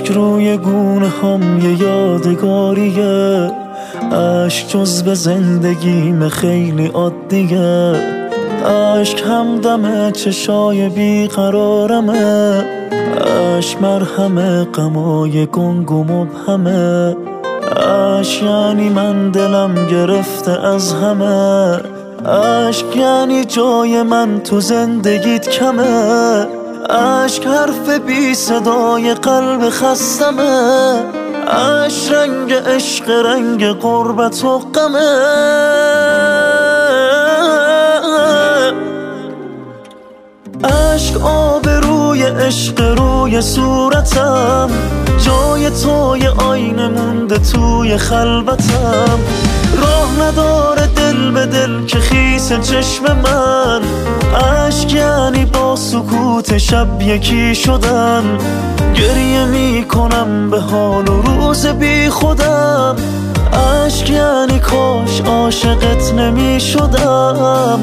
اشک روی گونه هم یه یادگاریه، اشک جز به زندگیم خیلی عادیه، اشک همدم چشای بیقرارمه، اشک مرهم غمای گنگ و مبهمه، اشک یعنی من دلم گرفته از همه، اشک یعنی جای من تو زندگیت کمه، اشک حرف بی صدای قلب خستمه، اشک رنگ عشق رنگ غربت و غمه، اشک آب روی عشق روی صورتم، جای توی آینه مونده توی خلوتم، راه نداره دل به دل که خیس چشم من، اشک یعنی با سکوت شب یکی شدن، گریه میکنم به حال و روز بی خودم، اشک یعنی کاش عاشقت نمیشدم.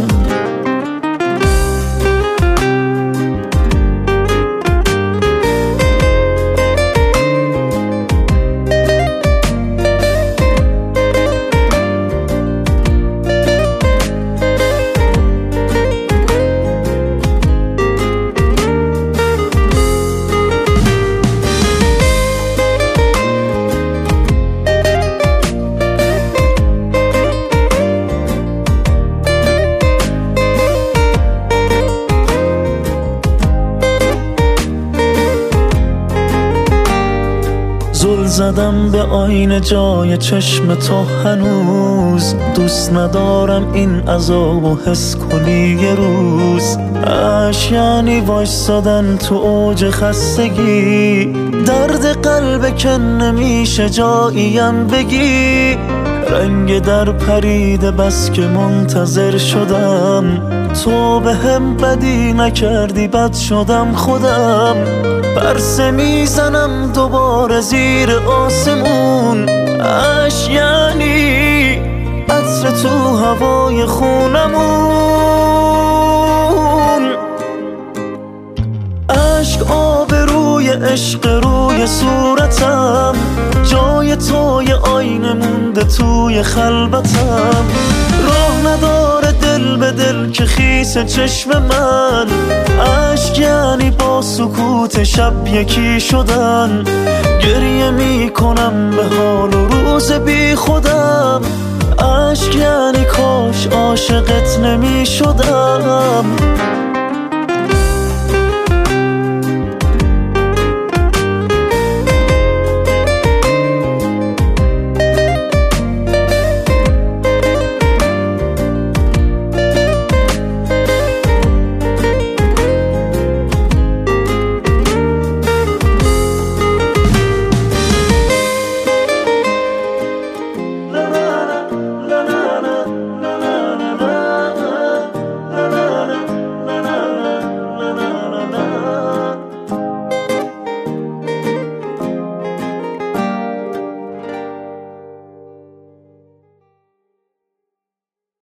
زل زدم به آینه جای چشم تو هنوز، دوست ندارم این عذاب و حس کنی یه روز، اشک یعنی وایسادن تو اوج خستگی، درد قلب که نمیشه جاییم بگی، رنگ در پریده بس که منتظر شدم، تو به هم بدی نکردی بد شدم خودم، پرسه میزنم دوباره زیر آسمون، اشک یعنی عطر تو هوای خونمون، اشک آب روی عشق روی صورتم، جای توی آینه مونده توی خلوتم، راه نداره دل به دل که خیس چشم من، اشک یعنی با سکوت شب یکی شدن، گریه میکنم به حال و روز بی خودم، اشک یعنی کاش عاشقت نمیشدم.